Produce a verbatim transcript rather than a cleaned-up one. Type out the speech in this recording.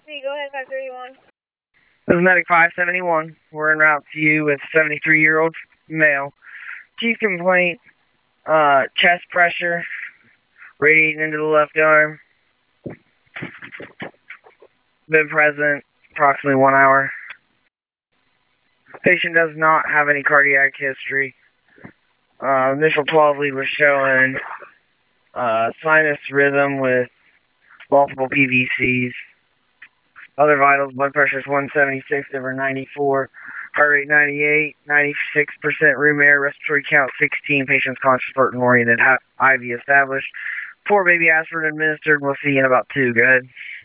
C, go ahead, five thirty-one. This is Medic five seventy-one. We're en route to you with seventy-three-year-old male. Chief complaint, uh, chest pressure, radiating into the left arm. Been present approximately one hour. Patient does not have any cardiac history. Uh, initial twelve lead was showing uh, sinus rhythm with multiple P V Cs. Other vitals, blood pressure is one seventy-six over ninety-four, heart rate ninety-eight, ninety-six percent room air, respiratory count sixteen, patient's conscious, organ oriented, I V established. Four baby aspirin administered, we'll see you in about two, go ahead.